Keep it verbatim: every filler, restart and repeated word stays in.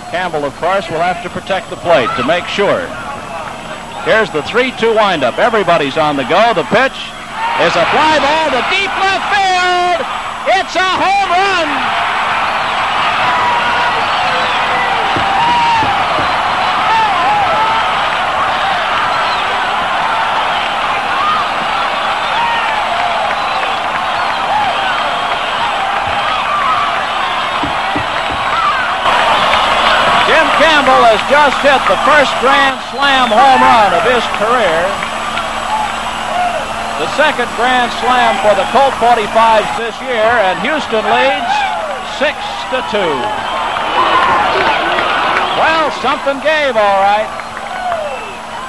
Campbell, of course, will have to protect the plate to make sure. Here's the three two windup. Everybody's on the go. The pitch is a fly ball to deep left field. It's a home run. Jim Campbell has just hit the first grand slam home run of his career. The second grand slam for the Colt forty-fives this year, and Houston leads six to two. Well, something gave, all right.